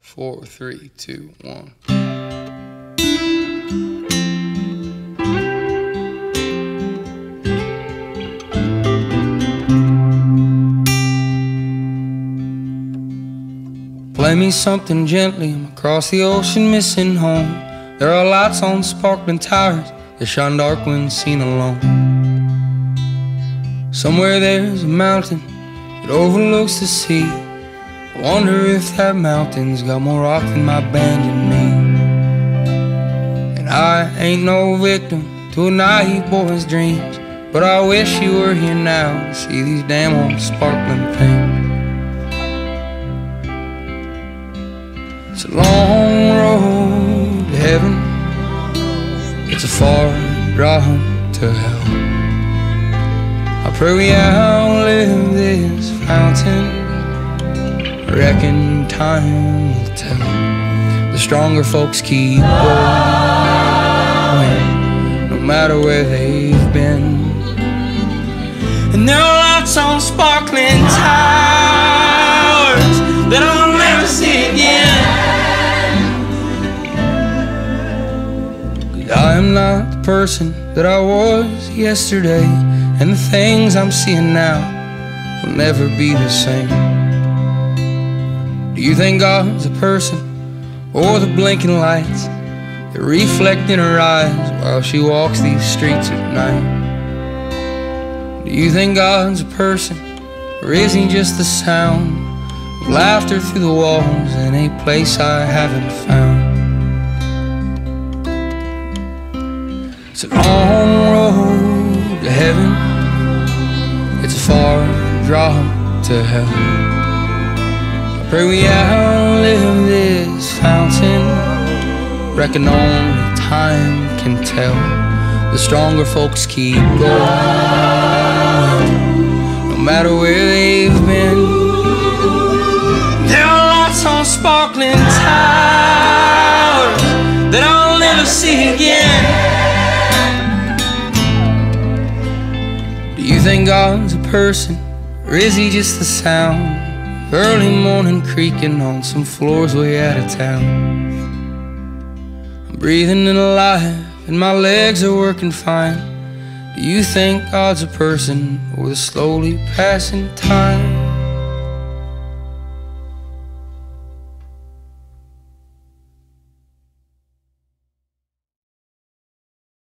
4, 3, 2, 1. Play me something gently, I'm across the ocean missing home. There are lights on sparkling towers that shine dark when seen alone. Somewhere there's a mountain that overlooks the sea. I wonder if that mountain's got more rock than my band and me. And I ain't no victim to a naive boy's dreams, but I wish you were here now to see these damn old sparkling things. It's a long road to heaven, it's a far drive to hell. I pray we outlive this fountain, I reckon time will tell. The stronger folks keep going, no matter where they've been. And there are lights on sparkling towers that I'll never see again. I am not the person that I was yesterday, and the things I'm seeing now will never be the same. Do you think God's a person, or the blinking lights that reflect in her eyes while she walks these streets at night? Do you think God's a person, or is he just the sound of laughter through the walls in a place I haven't found? It's a long road to heaven, it's a far drive to hell. I pray we outlive this fountain, reckon only time can tell. The stronger folks keep going, no matter where they've been. There are lights on sparkling towers that I'll never see again. Do you think God's a person, or is he just the sound of early morning creaking on some floors way out of town? I'm breathing and alive, and my legs are working fine. Do you think God's a person, or the slowly passing time?